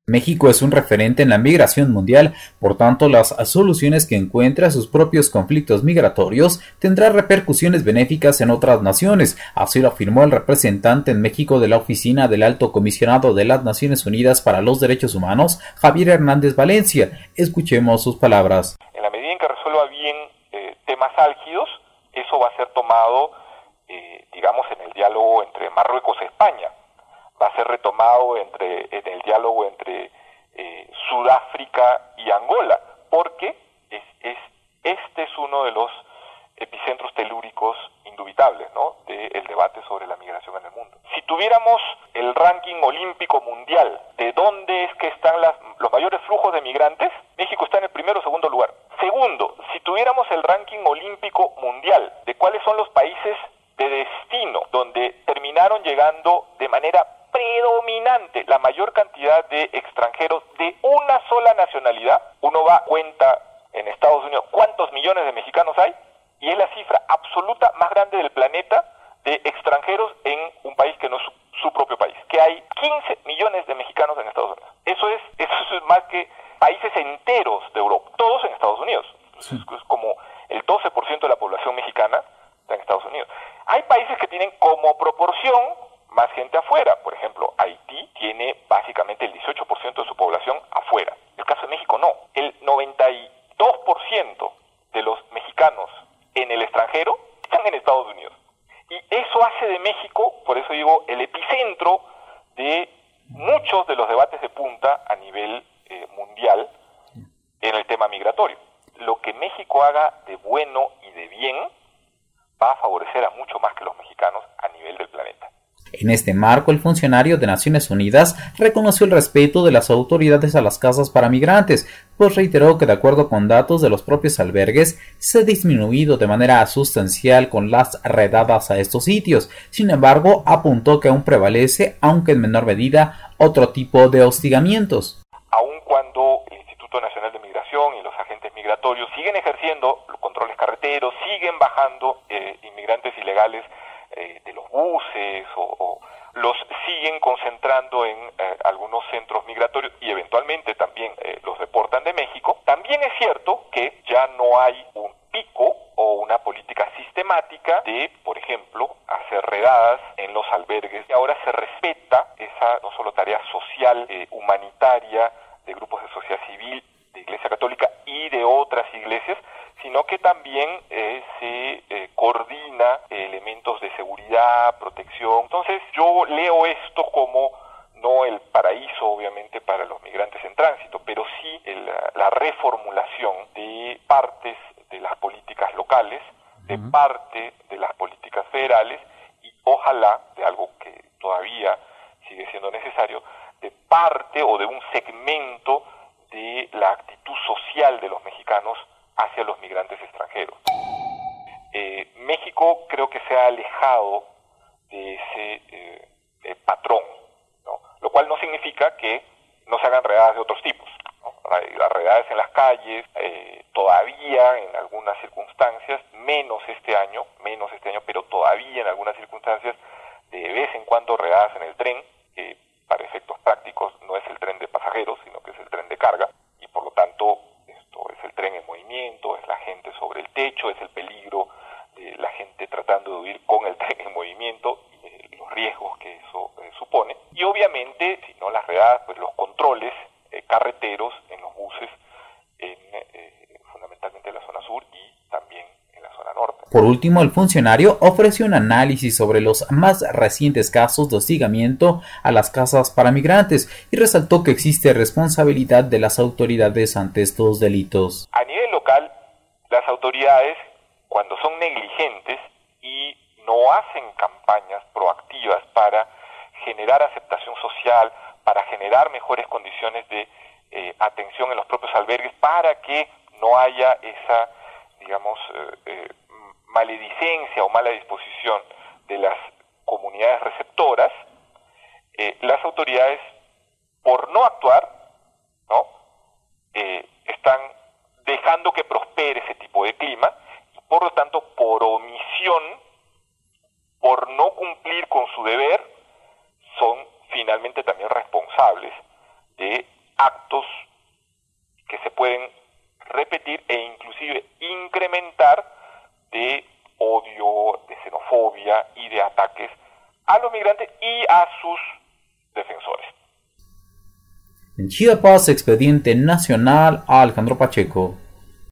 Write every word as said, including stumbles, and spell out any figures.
México es un referente en la migración mundial, por tanto las soluciones que encuentre a sus propios conflictos migratorios tendrán repercusiones benéficas en otras naciones, así lo afirmó el representante en México de la Oficina del Alto Comisionado de las Naciones Unidas para los Derechos Humanos, Javier Hernández Valencia. Escuchemos sus palabras. En la medida en que resuelva bien eh, temas álgidos, eso va a ser tomado, eh, digamos, en el diálogo entre Marruecos y España. Va a ser retomado entre, en el diálogo entre eh, Sudáfrica y Angola, porque es, es, este es uno de los epicentros telúricos indubitables, ¿no?, del debate sobre la migración en el mundo. Si tuviéramos el ranking olímpico mundial de dónde es que están las, los mayores flujos de migrantes, México está en el primero o segundo lugar. Segundo, si tuviéramos el ranking olímpico mundial de cuáles son los países de destino donde terminaron llegando de manera predominante la mayor cantidad de extranjeros de una sola nacionalidad, uno va a cuenta en Estados Unidos cuántos millones de mexicanos hay, y es la cifra absoluta más grande del planeta de extranjeros en un país que no es su, su propio país, que hay quince millones de mexicanos en Estados Unidos. Eso es, eso es más que países enteros de Europa, todos en Estados Unidos. Sí. Es, es como el doce por ciento de la población mexicana está en Estados Unidos. Hay países que tienen como proporción más gente afuera. Por ejemplo, Haití tiene básicamente el dieciocho por ciento de su población afuera. El caso de México no. El noventa y dos por ciento de los mexicanos en el extranjero están en Estados Unidos. Y eso hace de México, por eso digo, el epicentro de muchos de los debates de punta a nivel eh, mundial en el tema migratorio. Lo que México haga de bueno y de bien va a favorecer a mucho más que los mexicanos a nivel del planeta. En este marco, el funcionario de Naciones Unidas reconoció el respeto de las autoridades a las casas para migrantes, pues reiteró que de acuerdo con datos de los propios albergues, se ha disminuido de manera sustancial con las redadas a estos sitios. Sin embargo, apuntó que aún prevalece, aunque en menor medida, otro tipo de hostigamientos. Aun cuando el Instituto Nacional de Migración y los agentes migratorios siguen ejerciendo los controles carreteros, siguen bajando eh, inmigrantes ilegales eh, de los buses o, o los siguen concentrando en eh, algunos centros migratorios y eventualmente también eh, los deportan de México, también es cierto que ya no hay un pico o una política sistemática de, por ejemplo, hacer redadas en los albergues. Y ahora se respeta esa no solo tarea social, eh, humanitaria, de grupos de sociedad civil, de Iglesia Católica y de otras iglesias, sino que también eh, se eh, coordina eh, elementos de seguridad, protección. Entonces yo leo esto como no el paraíso obviamente para los migrantes en tránsito, pero sí el, la reformulación de partes de las políticas locales, de uh-huh. parte de las políticas federales y ojalá de algo que todavía sigue siendo necesario, de parte o de un segmento de la actitud social de los mexicanos hacia los migrantes extranjeros. Eh, México creo que se ha alejado de ese eh, eh, patrón, ¿no? Lo cual no significa que no se hagan redadas de otros tipos, ¿no? Las redadas en las calles, eh, todavía en algunas circunstancias, menos este año, menos este año, pero todavía en algunas circunstancias, de vez en cuando redadas en el tren, que para efectos prácticos no es el tren de pasajeros, sino que es el tren de carga, y por lo tanto esto es el tren en movimiento, es la gente sobre el techo, es el peligro de la gente tratando de huir con el tren en movimiento, y eh, los riesgos que eso eh, supone. Y obviamente, si no las redadas, pues los controles eh, carreteros en los buses, en, eh, fundamentalmente en la zona sur y también en la zona norte. Por último, el funcionario ofreció un análisis sobre los más recientes casos de hostigamiento a las casas para migrantes y resaltó que existe responsabilidad de las autoridades ante estos delitos. A nivel local, las autoridades, cuando son negligentes y no hacen campañas proactivas para generar aceptación social, para generar mejores condiciones de eh, atención en los propios albergues, para que no haya esa, digamos, eh, eh, maledicencia o mala disposición de las comunidades receptoras, eh, las autoridades, por no actuar, ¿no? Eh, están dejando que prospere ese tipo de clima y por lo tanto, por omisión, por no cumplir con su deber, son finalmente también responsables de actos que se pueden repetir e inclusive incrementar de odio, de xenofobia y de ataques a los migrantes y a sus defensores. En Chiapas, Expediente Nacional, Alejandro Pacheco.